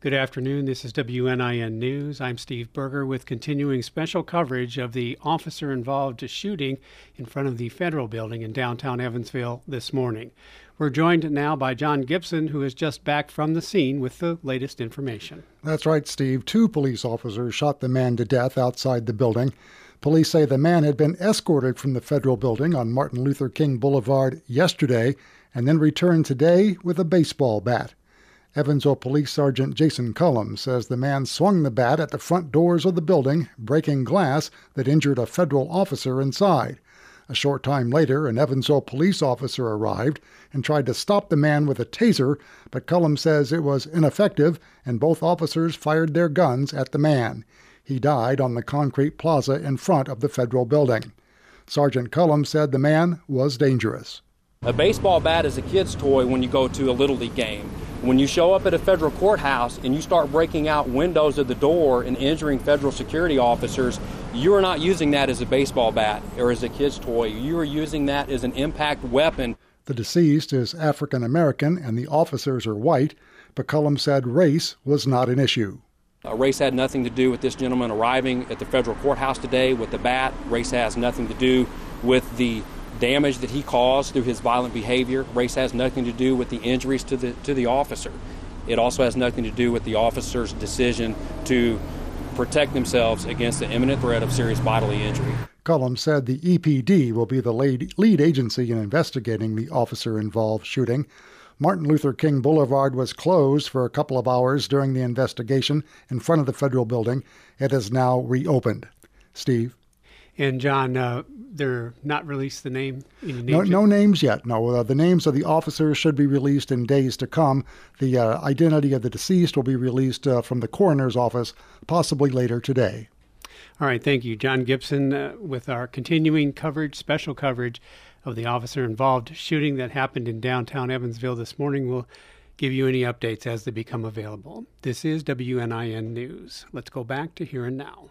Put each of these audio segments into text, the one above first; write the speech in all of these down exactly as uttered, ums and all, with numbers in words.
Good afternoon. This is W N I N News. I'm Steve Berger with continuing special coverage of the officer-involved shooting in front of the Federal Building in downtown Evansville this morning. We're joined now by John Gibson, who is just back from the scene with the latest information. That's right, Steve. Two police officers shot the man to death outside the building. Police say the man had been escorted from the Federal Building on Martin Luther King Boulevard yesterday and then returned today with a baseball bat. Evansville Police Sergeant Jason Cullum says the man swung the bat at the front doors of the building, breaking glass that injured a federal officer inside. A short time later, an Evansville police officer arrived and tried to stop the man with a taser, but Cullum says it was ineffective and both officers fired their guns at the man. He died on the concrete plaza in front of the Federal Building. Sergeant Cullum said the man was dangerous. A baseball bat is a kid's toy when you go to a Little League game. When you show up at a federal courthouse and you start breaking out windows of the door and injuring federal security officers, you are not using that as a baseball bat or as a kid's toy. You are using that as an impact weapon. The deceased is African American and the officers are white, but Cullum said race was not an issue. Uh, race had nothing to do with this gentleman arriving at the federal courthouse today with the bat. Race has nothing to do with the damage that he caused through his violent behavior. Race has nothing to do with the injuries to the to the officer. It also has nothing to do with the officer's decision to protect themselves against the imminent threat of serious bodily injury. Cullum said the E P D will be the lead, lead agency in investigating the officer-involved shooting. Martin Luther King Boulevard was closed for a couple of hours during the investigation in front of the Federal Building. It is now reopened. Steve? And John, uh, they're not released the name? Any names no, yet? no names yet. No, uh, the names of the officers should be released in days to come. The uh, identity of the deceased will be released uh, from the coroner's office, possibly later today. All right, thank you. John Gibson uh, with our continuing coverage, special coverage of the officer-involved shooting that happened in downtown Evansville this morning. We'll give you any updates as they become available. This is W N I N News. Let's go back to Here and Now.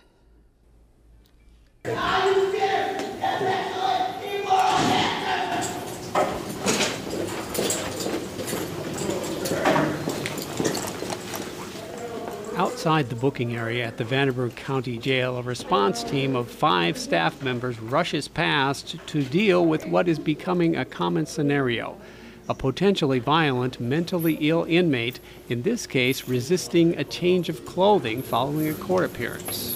Outside the booking area at the Vanderburgh County Jail, a response team of five staff members rushes past to deal with what is becoming a common scenario: a potentially violent, mentally ill inmate, in this case resisting a change of clothing following a court appearance.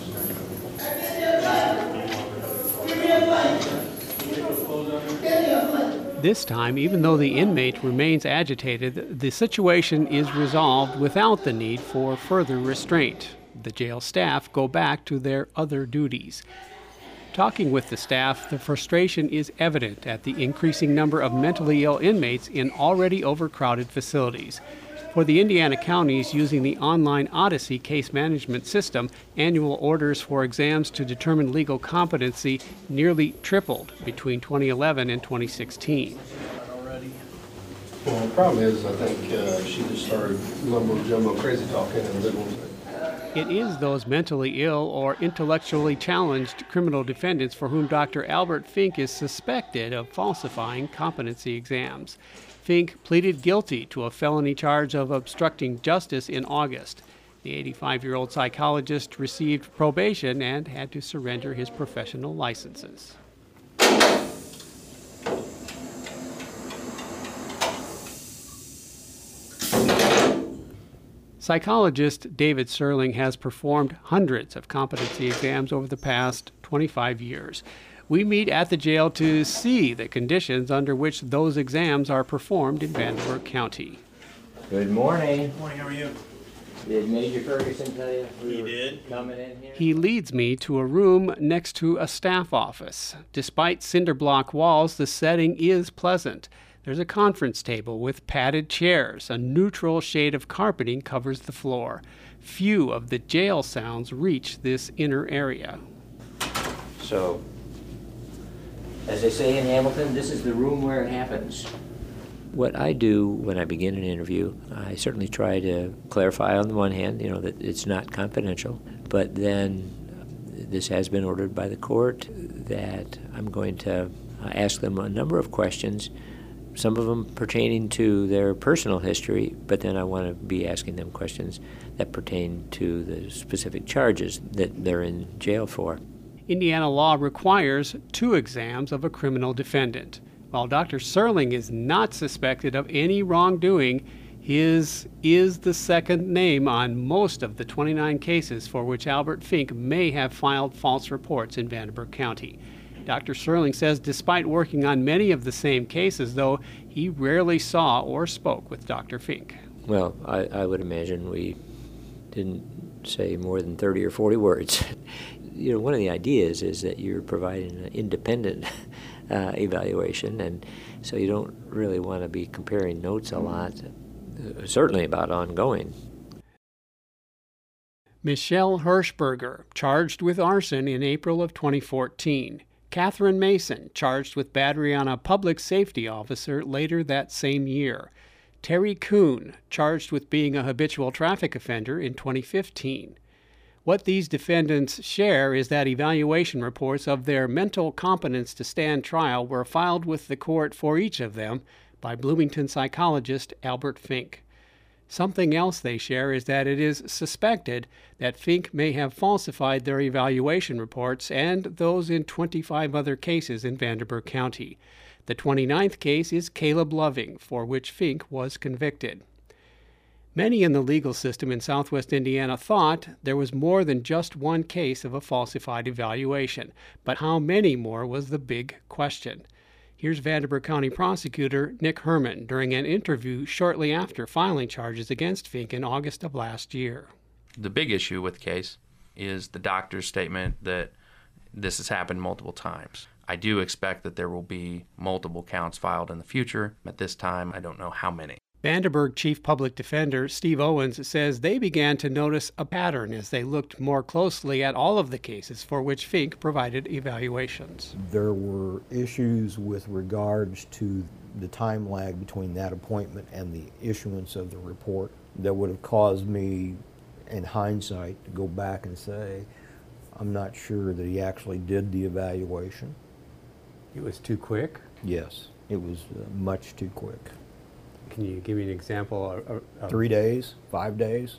This time, even though the inmate remains agitated, the situation is resolved without the need for further restraint. The jail staff go back to their other duties. Talking with the staff, the frustration is evident at the increasing number of mentally ill inmates in already overcrowded facilities. For the Indiana counties using the online Odyssey case management system, annual orders for exams to determine legal competency nearly tripled between twenty eleven and twenty sixteen. Well, the problem is, I think uh, she just started mumbo jumbo crazy talking and little. It is those mentally ill or intellectually challenged criminal defendants for whom Doctor Albert Fink is suspected of falsifying competency exams. Fink pleaded guilty to a felony charge of obstructing justice in August. The eighty-five-year-old psychologist received probation and had to surrender his professional licenses. Psychologist David Serling has performed hundreds of competency exams over the past twenty-five years. We meet at the jail to see the conditions under which those exams are performed in Vanderburgh County. Good morning. Good morning, how are you? Did Major Ferguson tell you we He were did. coming in here? He leads me to a room next to a staff office. Despite cinder block walls, the setting is pleasant. There's a conference table with padded chairs. A neutral shade of carpeting covers the floor. Few of the jail sounds reach this inner area. So, as they say in Hamilton, this is the room where it happens. What I do when I begin an interview, I certainly try to clarify on the one hand, you know, that it's not confidential, but then this has been ordered by the court that I'm going to ask them a number of questions some of them pertaining to their personal history, but then I want to be asking them questions that pertain to the specific charges that they're in jail for. Indiana law requires two exams of a criminal defendant. While Doctor Serling is not suspected of any wrongdoing, his is the second name on most of the twenty-nine cases for which Albert Fink may have filed false reports in Vanderburgh County. Doctor Serling says despite working on many of the same cases, though, he rarely saw or spoke with Doctor Fink. Well, I, I would imagine we didn't say more than thirty or forty words. You know, one of the ideas is that you're providing an independent uh, evaluation, and so you don't really want to be comparing notes a lot, uh, certainly about ongoing. Michelle Hirschberger, charged with arson in April of twenty fourteen. Catherine Mason, charged with battery on a public safety officer later that same year. Terry Kuhn, charged with being a habitual traffic offender in twenty fifteen. What these defendants share is that evaluation reports of their mental competence to stand trial were filed with the court for each of them by Bloomington psychologist Albert Fink. Something else they share is that it is suspected that Fink may have falsified their evaluation reports and those in twenty-five other cases in Vanderburgh County. The twenty-ninth case is Caleb Loving, for which Fink was convicted. Many in the legal system in southwest Indiana thought there was more than just one case of a falsified evaluation, but how many more was the big question. Here's Vanderburgh County prosecutor Nick Herman during an interview shortly after filing charges against Fink in August of last year. The big issue with the case is the doctor's statement that this has happened multiple times. I do expect that there will be multiple counts filed in the future. At this time, I don't know how many. Vanderburgh Chief Public Defender Steve Owens says they began to notice a pattern as they looked more closely at all of the cases for which Fink provided evaluations. There were issues with regards to the time lag between that appointment and the issuance of the report that would have caused me, in hindsight, to go back and say, I'm not sure that he actually did the evaluation. It was too quick? Yes, it was uh, much too quick. Can you give me an example? Of, of Three days, five days.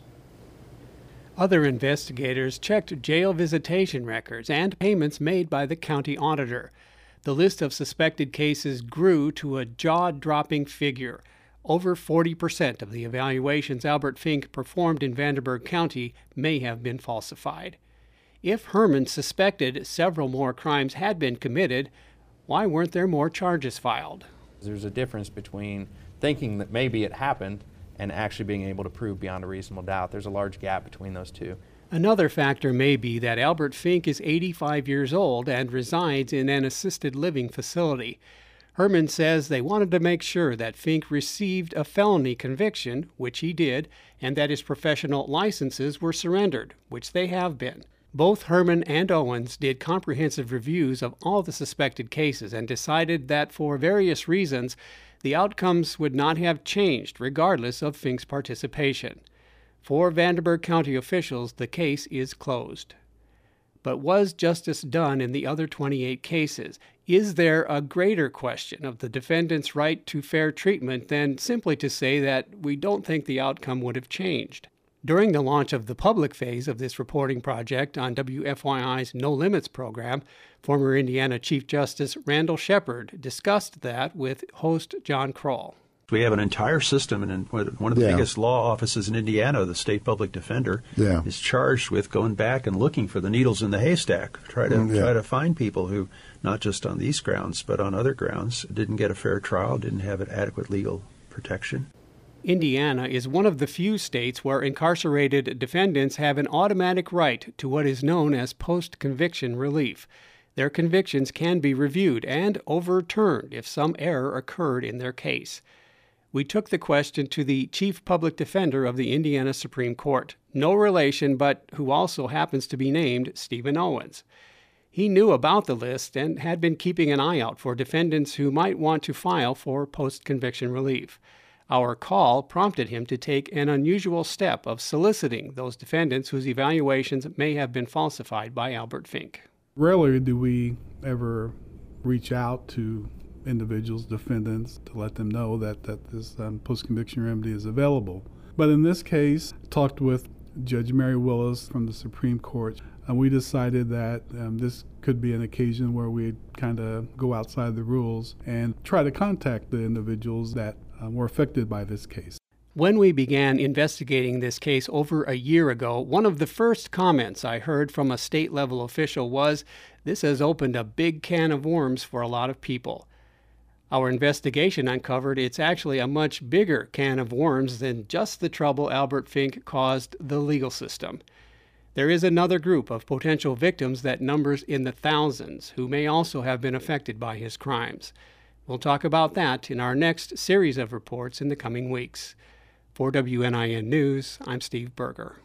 Other investigators checked jail visitation records and payments made by the county auditor. The list of suspected cases grew to a jaw-dropping figure. Over forty percent of the evaluations Albert Fink performed in Vanderburgh County may have been falsified. If Herman suspected several more crimes had been committed, why weren't there more charges filed? There's a difference between thinking that maybe it happened and actually being able to prove beyond a reasonable doubt. There's a large gap between those two. Another factor may be that Albert Fink is eighty-five years old and resides in an assisted living facility. Herman says they wanted to make sure that Fink received a felony conviction, which he did, and that his professional licenses were surrendered, which they have been. Both Herman and Owens did comprehensive reviews of all the suspected cases and decided that for various reasons, the outcomes would not have changed regardless of Fink's participation. For Vanderburgh County officials, the case is closed. But was justice done in the other twenty-eight cases? Is there a greater question of the defendant's right to fair treatment than simply to say that we don't think the outcome would have changed? During the launch of the public phase of this reporting project on W F Y I's No Limits program, former Indiana Chief Justice Randall Shepard discussed that with host John Kroll. We have an entire system, and one of the yeah. biggest law offices in Indiana, the State Public Defender, yeah. is charged with going back and looking for the needles in the haystack, try to mm, yeah. try to find people who, not just on these grounds, but on other grounds, didn't get a fair trial, didn't have adequate legal protection. Indiana is one of the few states where incarcerated defendants have an automatic right to what is known as post-conviction relief. Their convictions can be reviewed and overturned if some error occurred in their case. We took the question to the Chief Public Defender of the Indiana Supreme Court, no relation but who also happens to be named Stephen Owens. He knew about the list and had been keeping an eye out for defendants who might want to file for post-conviction relief. Our call prompted him to take an unusual step of soliciting those defendants whose evaluations may have been falsified by Albert Fink. Rarely do we ever reach out to individuals, defendants, to let them know that, that this um, post-conviction remedy is available. But in this case, talked with Judge Mary Willis from the Supreme Court, and we decided that um, this could be an occasion where we kind of go outside the rules and try to contact the individuals that um, were affected by this case. When we began investigating this case over a year ago, one of the first comments I heard from a state-level official was, "This has opened a big can of worms for a lot of people." Our investigation uncovered it's actually a much bigger can of worms than just the trouble Albert Fink caused the legal system. There is another group of potential victims that numbers in the thousands who may also have been affected by his crimes. We'll talk about that in our next series of reports in the coming weeks. For W N I N News, I'm Steve Berger.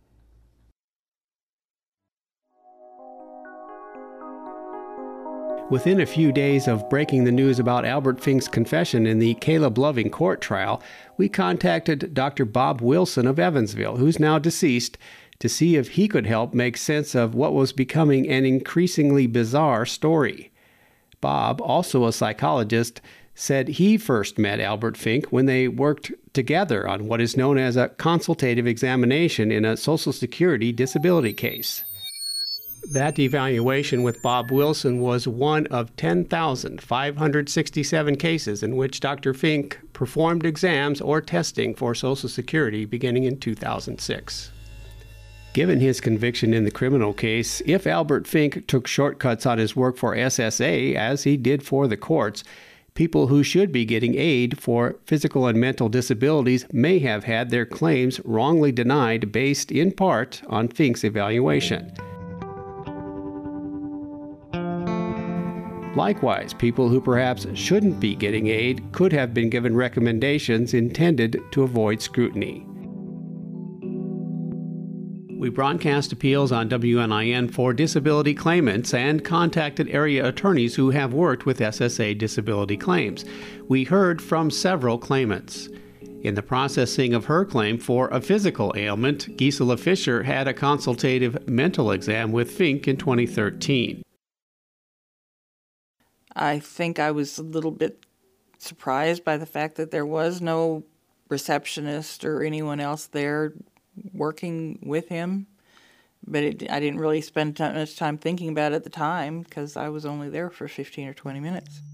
Within a few days of breaking the news about Albert Fink's confession in the Caleb Loving court trial, we contacted Doctor Bob Wilson of Evansville, who's now deceased, to see if he could help make sense of what was becoming an increasingly bizarre story. Bob, also a psychologist, said he first met Albert Fink when they worked together on what is known as a consultative examination in a Social Security disability case. That evaluation with Bob Wilson was one of ten thousand five hundred sixty-seven cases in which Doctor Fink performed exams or testing for Social Security beginning in two thousand six. Given his conviction in the criminal case, if Albert Fink took shortcuts on his work for S S A, as he did for the courts, people who should be getting aid for physical and mental disabilities may have had their claims wrongly denied based in part on Fink's evaluation. Likewise, people who perhaps shouldn't be getting aid could have been given recommendations intended to avoid scrutiny. We broadcast appeals on W N I N for disability claimants and contacted area attorneys who have worked with S S A disability claims. We heard from several claimants. In the processing of her claim for a physical ailment, Gisela Fisher had a consultative mental exam with Fink in twenty thirteen. I think I was a little bit surprised by the fact that there was no receptionist or anyone else there working with him, but it, I didn't really spend t- much time thinking about it at the time because I was only there for fifteen or twenty minutes.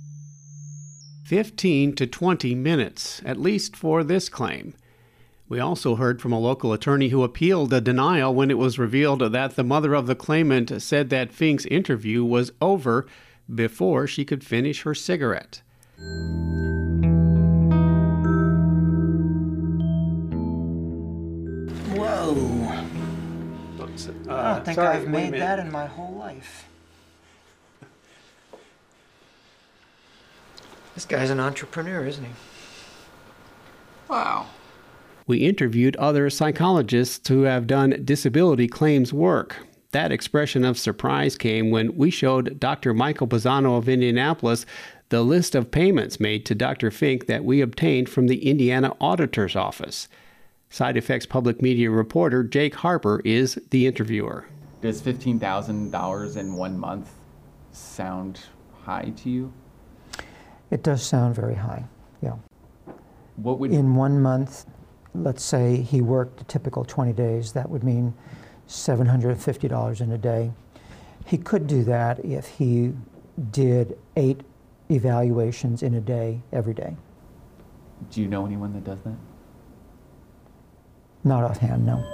fifteen to twenty minutes, at least for this claim. We also heard from a local attorney who appealed a denial when it was revealed that the mother of the claimant said that Fink's interview was over before she could finish her cigarette. Whoa. Uh, I don't think sorry, I've made that in my whole life. This guy's an entrepreneur, isn't he? Wow. We interviewed other psychologists who have done disability claims work. That expression of surprise came when we showed Doctor Michael Pisano of Indianapolis the list of payments made to Doctor Fink that we obtained from the Indiana Auditor's Office. Side Effects Public Media reporter Jake Harper is the interviewer. Does fifteen thousand dollars in one month sound high to you? It does sound very high, yeah. What would in one month, let's say he worked a typical twenty days, that would mean seven hundred fifty dollars in a day. He could do that if he did eight evaluations in a day, every day. Do you know anyone that does that? Not offhand, no.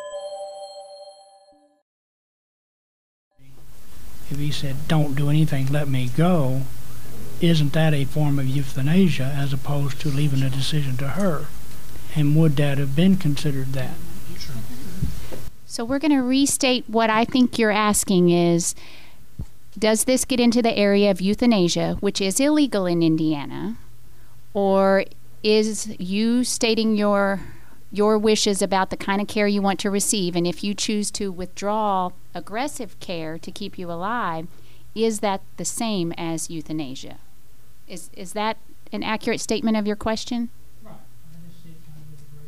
If he said, don't do anything, let me go, isn't that a form of euthanasia as opposed to leaving a decision to her? And would that have been considered that? So we're going to restate what I think you're asking is, does this get into the area of euthanasia, which is illegal in Indiana, or is you stating your your wishes about the kind of care you want to receive, and if you choose to withdraw aggressive care to keep you alive, is that the same as euthanasia? Is is that an accurate statement of your question? Right. I just see it kind of as a great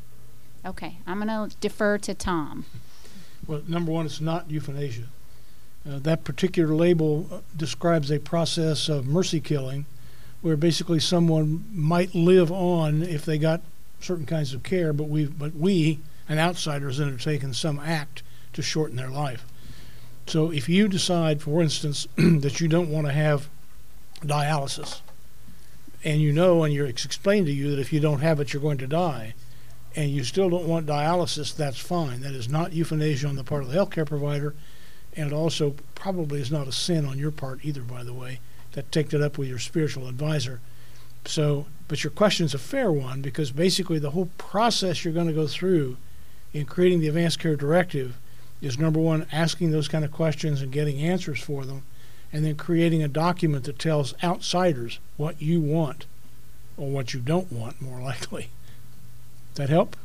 question. Okay, I'm going to defer to Tom. Well, number one, it's not euthanasia. Uh, that particular label describes a process of mercy killing, where basically someone might live on if they got certain kinds of care, but we, but we, an outsider, has undertaken some act to shorten their life. So if you decide, for instance, that you don't want to have dialysis, and you know, and you're, it's explained to you that if you don't have it, you're going to die, and you still don't want dialysis, that's fine. That is not euthanasia on the part of the healthcare provider, and it also probably is not a sin on your part either, by the way. That take that up with your spiritual advisor. So, but your question is a fair one, because basically the whole process you're going to go through in creating the Advanced Care Directive is, number one, asking those kind of questions and getting answers for them, and then creating a document that tells outsiders what you want or what you don't want, more likely. Does that help?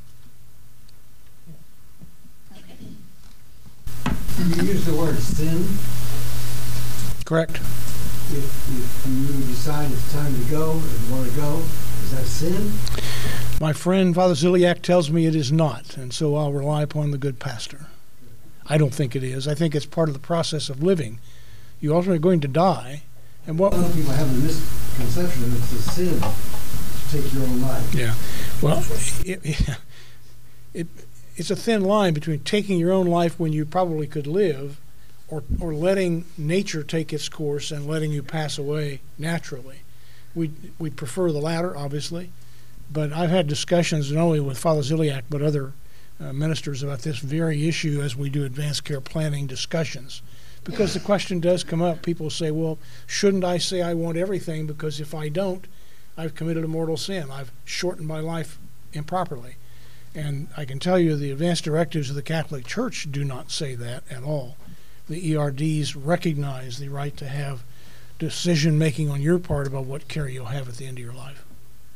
You use the word sin. Correct. If, if you decide it's time to go and want to go, is that sin? My friend Father Ziliak tells me it is not, and so I'll rely upon the good pastor. I don't think it is. I think it's part of the process of living. You ultimately are going to die, and what? A lot of people have a misconception that it's a sin to take your own life. Yeah. Well, it, it it's a thin line between taking your own life when you probably could live, or or letting nature take its course and letting you pass away naturally. We we prefer the latter, obviously, but I've had discussions not only with Father Ziliak but other uh, ministers about this very issue as we do advanced care planning discussions, because the question does come up. People say, well, shouldn't I say I want everything, because if I don't, I've committed a mortal sin. I've shortened my life improperly. And I can tell you the advanced directives of the Catholic Church do not say that at all. The E R Ds recognize the right to have decision-making on your part about what care you'll have at the end of your life.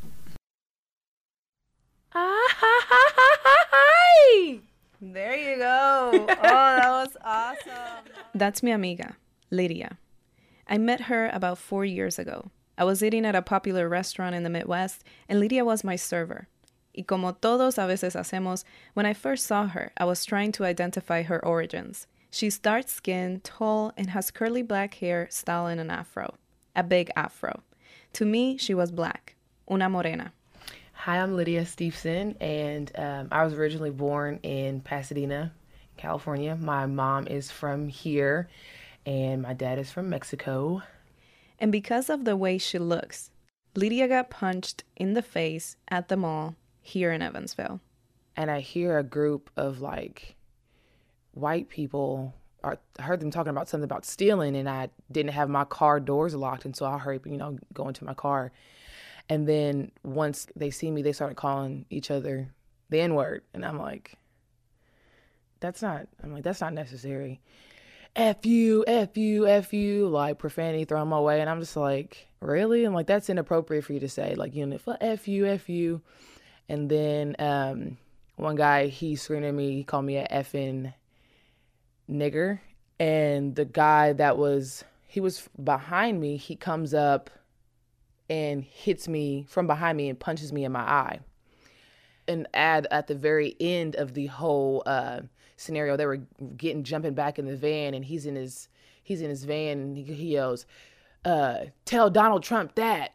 Hi! There you go. Oh, that was awesome. That's mi amiga, Lydia. I met her about four years ago. I was eating at a popular restaurant in the Midwest, and Lydia was my server. Y como todos a veces hacemos, when I first saw her, I was trying to identify her origins. She's dark-skinned, tall, and has curly black hair styled in an afro, a big afro. To me, she was black, una morena. Hi, I'm Lydia Steveson, and um, I was originally born in Pasadena, California. My mom is from here, and my dad is from Mexico. And because of the way she looks, Lydia got punched in the face at the mall here in Evansville. And I hear a group of like white people, are, I heard them talking about something about stealing, and I didn't have my car doors locked, and so I hurried, you know, go into my car. And then once they see me, they started calling each other the N-word, and I'm like, that's not, I'm like, that's not necessary. F you, F you, F you, like profanity thrown my way, and I'm just like, really? I'm like, that's inappropriate for you to say, like, you know, F you, F you. And then um, one guy, he screamed at me, he called me a effing nigger. And the guy that was, he was behind me, he comes up and hits me from behind me and punches me in my eye. And at, at the very end of the whole uh, scenario, they were getting, jumping back in the van, and he's in his, he's in his van, and he, he yells, uh, tell Donald Trump that.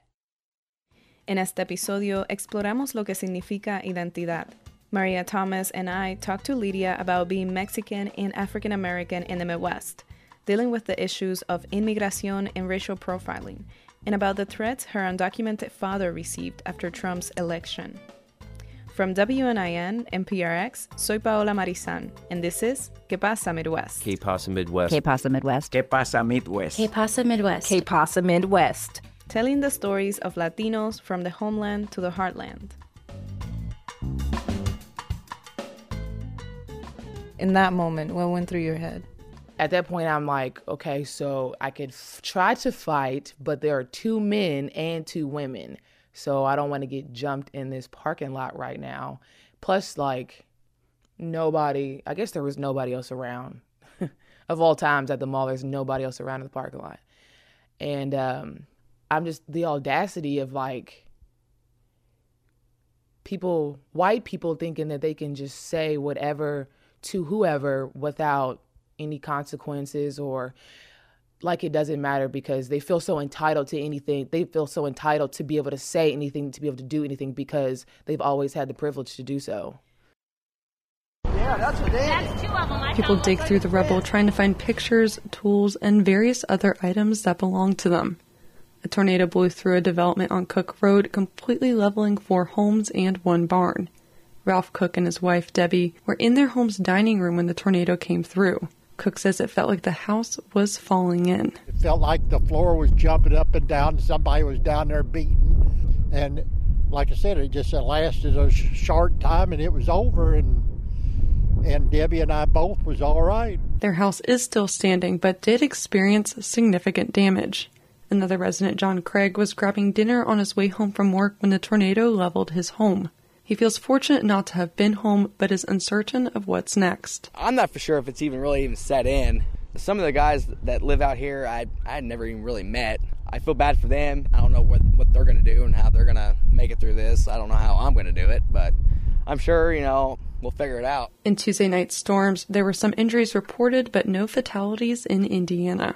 En este episodio exploramos lo que significa identidad. Maria Thomas and I talked to Lydia about being Mexican and African American in the Midwest, dealing with the issues of inmigración and racial profiling, and about the threats her undocumented father received after Trump's election. From W N I N and P R X, soy Paola Marizan, and this is ¿Qué pasa Midwest? ¿Qué pasa Midwest? ¿Qué pasa Midwest? ¿Qué pasa Midwest? ¿Qué pasa Midwest? ¿Qué pasa Midwest? Telling the stories of Latinos from the homeland to the heartland. In that moment, what went through your head? At that point, I'm like, okay, so I could f- try to fight, but there are two men and two women. So I don't want to get jumped in this parking lot right now. Plus, like, nobody, I guess there was nobody else around. Of all times at the mall, there's nobody else around in the parking lot. And um, I'm just, the audacity of, like, people, white people thinking that they can just say whatever to whoever without any consequences or like it doesn't matter because they feel so entitled to anything. They feel so entitled to be able to say anything, to be able to do anything because they've always had the privilege to do so. Yeah, that's what it is. People dig through the rubble trying to find pictures, tools, and various other items that belong to them. A tornado blew through a development on Cook Road, completely leveling four homes and one barn. Ralph Cook and his wife, Debbie, were in their home's dining room when the tornado came through. Cook says it felt like the house was falling in. It felt like the floor was jumping up and down. Somebody was down there beating. And like I said, it just lasted a sh- short time and it was over. And and Debbie and I both was all right. Their house is still standing, but did experience significant damage. Another resident, John Craig, was grabbing dinner on his way home from work when the tornado leveled his home. He feels fortunate not to have been home, but is uncertain of what's next. I'm not for sure if it's even really even set in. Some of the guys that live out here, I I had never even really met. I feel bad for them. I don't know what, what they're going to do and how they're going to make it through this. I don't know how I'm going to do it, but I'm sure, you know, we'll figure it out. In Tuesday night's storms, there were some injuries reported, but no fatalities in Indiana.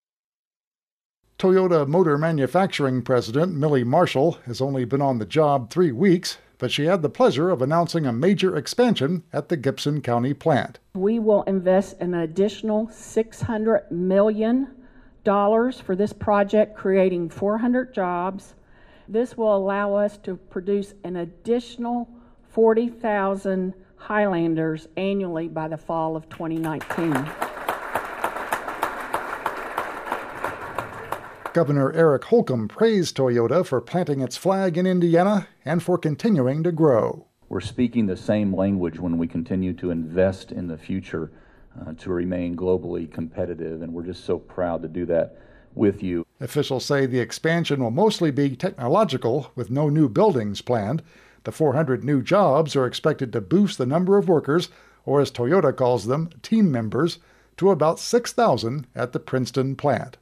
Toyota Motor Manufacturing President Millie Marshall has only been on the job three weeks, but she had the pleasure of announcing a major expansion at the Gibson County plant. We will invest an additional six hundred million dollars for this project, creating four hundred jobs. This will allow us to produce an additional forty thousand Highlanders annually by the fall of twenty nineteen. Governor Eric Holcomb praised Toyota for planting its flag in Indiana and for continuing to grow. We're speaking the same language when we continue to invest in the future uh, to remain globally competitive, and we're just so proud to do that with you. Officials say the expansion will mostly be technological, with no new buildings planned. The four hundred new jobs are expected to boost the number of workers, or as Toyota calls them, team members, to about six thousand at the Princeton plant.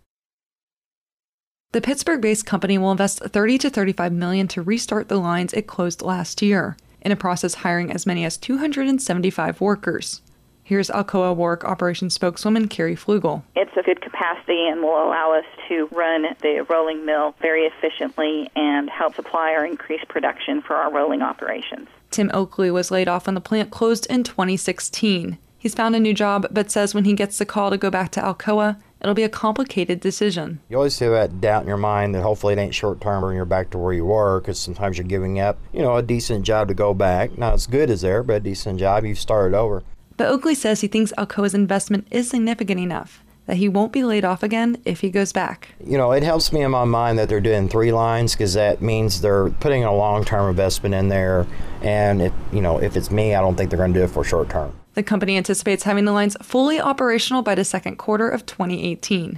The Pittsburgh-based company will invest thirty to thirty-five million dollars to restart the lines it closed last year, in a process hiring as many as two hundred seventy-five workers. Here's Alcoa Warwick operations spokeswoman Carrie Flugel. It's a good capacity and will allow us to run the rolling mill very efficiently and help supply or increase production for our rolling operations. Tim Oakley was laid off when the plant closed in twenty sixteen. He's found a new job, but says when he gets the call to go back to Alcoa, it'll be a complicated decision. You always have that doubt in your mind that hopefully it ain't short-term and you're back to where you were, because sometimes you're giving up, you know, a decent job to go back. Not as good as there, but a decent job. You've started over. But Oakley says he thinks Alcoa's investment is significant enough that he won't be laid off again if he goes back. You know, it helps me in my mind that they're doing three lines, because that means they're putting a long-term investment in there. And, if, you know, if it's me, I don't think they're going to do it for short-term. The company anticipates having the lines fully operational by the second quarter of twenty eighteen.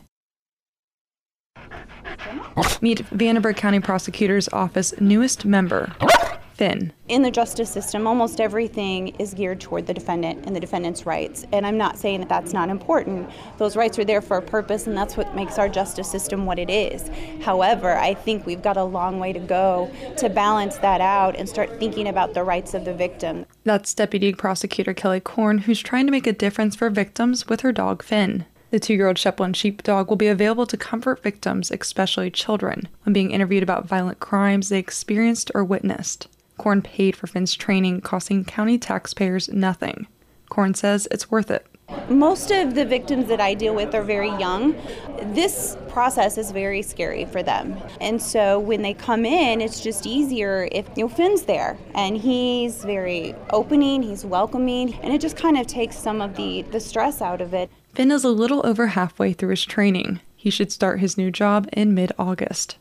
Meet Vandenberg County Prosecutor's Office newest member, Finn. In the justice system, almost everything is geared toward the defendant and the defendant's rights. And I'm not saying that that's not important. Those rights are there for a purpose, and that's what makes our justice system what it is. However, I think we've got a long way to go to balance that out and start thinking about the rights of the victim. That's Deputy Prosecutor Kelly Korn, who's trying to make a difference for victims with her dog, Finn. The two-year-old Shetland sheepdog will be available to comfort victims, especially children, when being interviewed about violent crimes they experienced or witnessed. Korn paid for Finn's training, costing county taxpayers nothing. Korn says it's worth it. Most of the victims that I deal with are very young. This process is very scary for them. And so when they come in, it's just easier if, you know, Finn's there. And he's very opening, he's welcoming, and it just kind of takes some of the, the stress out of it. Finn is a little over halfway through his training. He should start his new job in mid-August.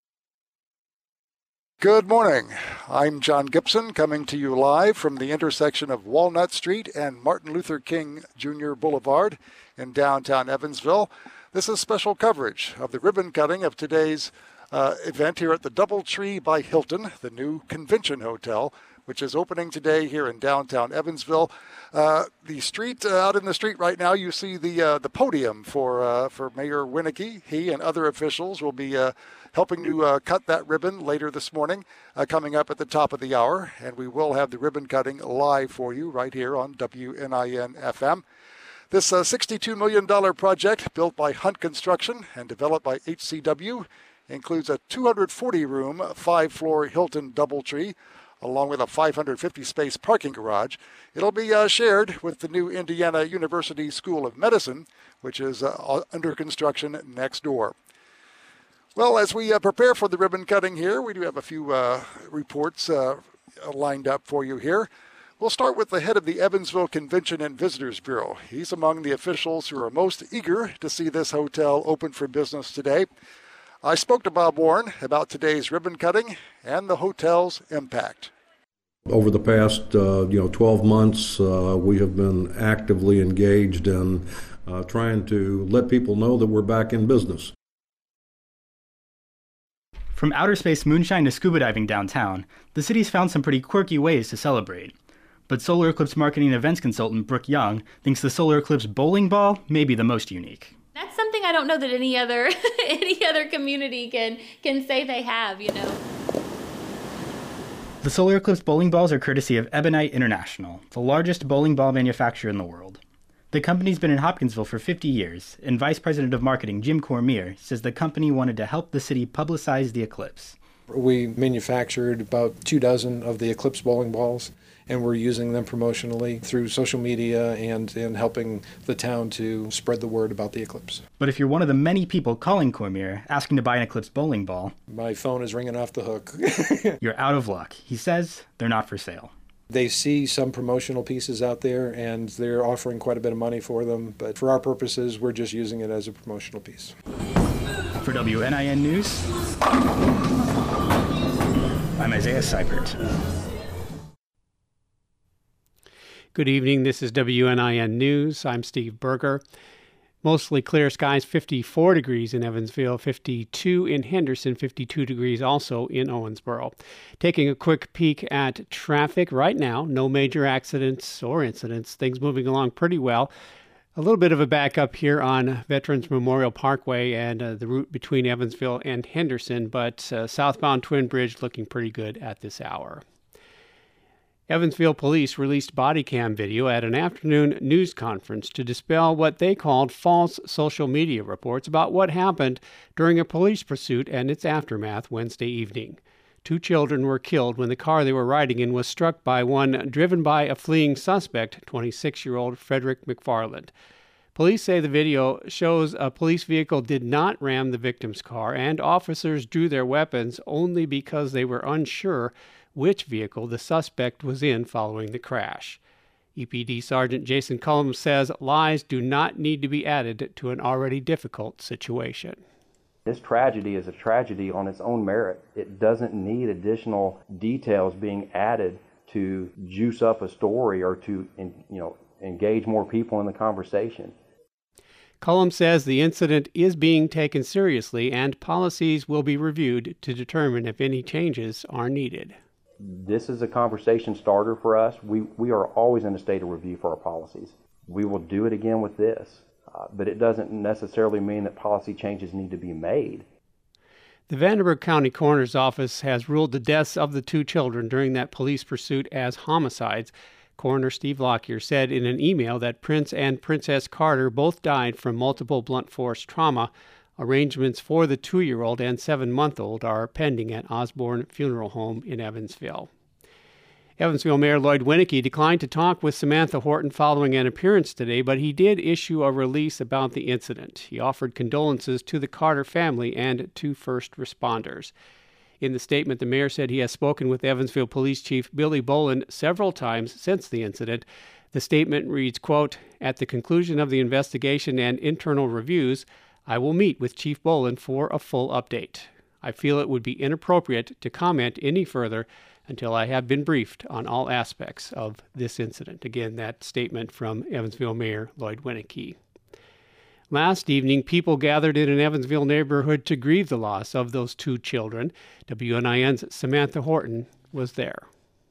Good morning. I'm John Gibson, coming to you live from the intersection of Walnut Street and Martin Luther King Junior Boulevard in downtown Evansville. This is special coverage of the ribbon cutting of today's uh, event here at the Doubletree by Hilton, the new convention hotel, which is opening today here in downtown Evansville. Uh, the street, uh, out in the street right now, you see the uh, the podium for uh, for Mayor Winnecke. He and other officials will be uh, helping to uh, cut that ribbon later this morning, uh, coming up at the top of the hour. And we will have the ribbon cutting live for you right here on W N I N F M. This uh, sixty-two million dollars project, built by Hunt Construction and developed by H C W, includes a two hundred forty room, five-floor Hilton DoubleTree, along with a five hundred fifty space parking garage. It'll be uh, shared with the new Indiana University School of Medicine, which is uh, under construction next door. Well, as we uh, prepare for the ribbon cutting here, we do have a few uh, reports uh, lined up for you here. We'll start with the head of the Evansville Convention and Visitors Bureau. He's among the officials who are most eager to see this hotel open for business today. I spoke to Bob Warren about today's ribbon cutting and the hotel's impact. Over the past, uh, you know, twelve months, uh, we have been actively engaged in uh, trying to let people know that we're back in business. From outer space moonshine to scuba diving downtown, the city's found some pretty quirky ways to celebrate. But Solar Eclipse marketing and events consultant Brooke Young thinks the Solar Eclipse bowling ball may be the most unique. That's something I don't know that any other any other community can can say they have, you know. The Solar Eclipse bowling balls are courtesy of Ebonite International, the largest bowling ball manufacturer in the world. The company's been in Hopkinsville for fifty years, and Vice President of Marketing Jim Cormier says the company wanted to help the city publicize the eclipse. We manufactured about two dozen of the Eclipse bowling balls, and we're using them promotionally through social media and, and helping the town to spread the word about the eclipse. But if you're one of the many people calling Cormier asking to buy an Eclipse bowling ball, my phone is ringing off the hook. You're out of luck. He says they're not for sale. They see some promotional pieces out there, and they're offering quite a bit of money for them, but for our purposes, we're just using it as a promotional piece. For W N I N News, I'm Isaiah Seibert. Good evening. This is W N I N News. I'm Steve Berger. Mostly clear skies, fifty-four degrees in Evansville, fifty-two in Henderson, fifty-two degrees also in Owensboro. Taking a quick peek at traffic right now, no major accidents or incidents. Things moving along pretty well. A little bit of a backup here on Veterans Memorial Parkway and uh, the route between Evansville and Henderson, but uh, southbound Twin Bridge looking pretty good at this hour. Evansville police released body cam video at an afternoon news conference to dispel what they called false social media reports about what happened during a police pursuit and its aftermath Wednesday evening. Two children were killed when the car they were riding in was struck by one driven by a fleeing suspect, twenty-six-year-old Frederick McFarland. Police say the video shows a police vehicle did not ram the victim's car, and officers drew their weapons only because they were unsure which vehicle the suspect was in following the crash. E P D Sergeant Jason Cullum says lies do not need to be added to an already difficult situation. This tragedy is a tragedy on its own merit. It doesn't need additional details being added to juice up a story or to, you know, engage more people in the conversation. Cullum says the incident is being taken seriously and policies will be reviewed to determine if any changes are needed. This is a conversation starter for us. We, we are always in a state of review for our policies. We will do it again with this, uh, but it doesn't necessarily mean that policy changes need to be made. The Vanderburgh County Coroner's Office has ruled the deaths of the two children during that police pursuit as homicides. Coroner Steve Lockyer said in an email that Prince and Princess Carter both died from multiple blunt force trauma. Arrangements for the two-year-old and seven-month-old are pending at Osborne Funeral Home in Evansville. Evansville Mayor Lloyd Winnecke declined to talk with Samantha Horton following an appearance today, but he did issue a release about the incident. He offered condolences to the Carter family and to first responders. In the statement, the mayor said he has spoken with Evansville Police Chief Billy Boland several times since the incident. The statement reads, quote, "At the conclusion of the investigation and internal reviews, I will meet with Chief Boland for a full update. I feel it would be inappropriate to comment any further until I have been briefed on all aspects of this incident." Again, that statement from Evansville Mayor Lloyd Winnecke. Last evening, people gathered in an Evansville neighborhood to grieve the loss of those two children. W N I N's Samantha Horton was there.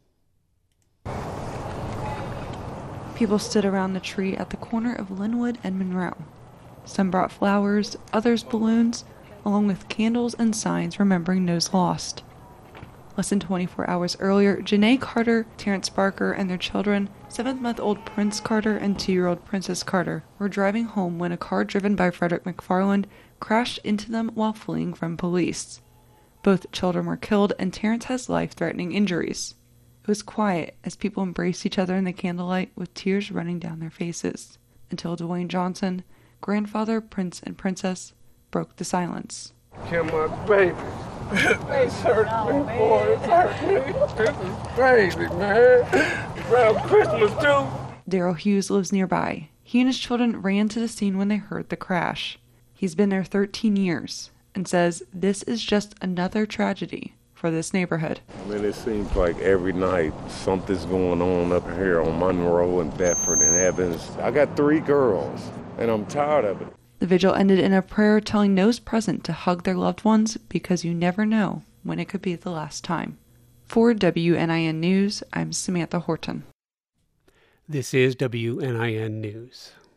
People stood around the tree at the corner of Linwood and Monroe. Some brought flowers, others balloons, along with candles and signs remembering those lost. Less than twenty-four hours earlier, Janae Carter, Terrence Barker, and their children Seven-month-old Prince Carter and two-year-old Princess Carter were driving home when a car driven by Frederick McFarland crashed into them while fleeing from police. Both children were killed, and Terrence has life-threatening injuries. It was quiet as people embraced each other in the candlelight with tears running down their faces, until Dwayne Johnson, grandfather, Prince, and Princess, broke the silence. Kill my baby. It's hurting me, boy. It's hurting me. This is crazy, man. Around Christmas, too. Daryl Hughes lives nearby. He and his children ran to the scene when they heard the crash. He's been there thirteen years and says this is just another tragedy for this neighborhood. I mean, it seems like every night something's going on up here on Monroe and Bedford and Evans. I got three girls, and I'm tired of it. The vigil ended in a prayer telling those present to hug their loved ones because you never know when it could be the last time. For W N I N News, I'm Samantha Horton. This is W N I N News.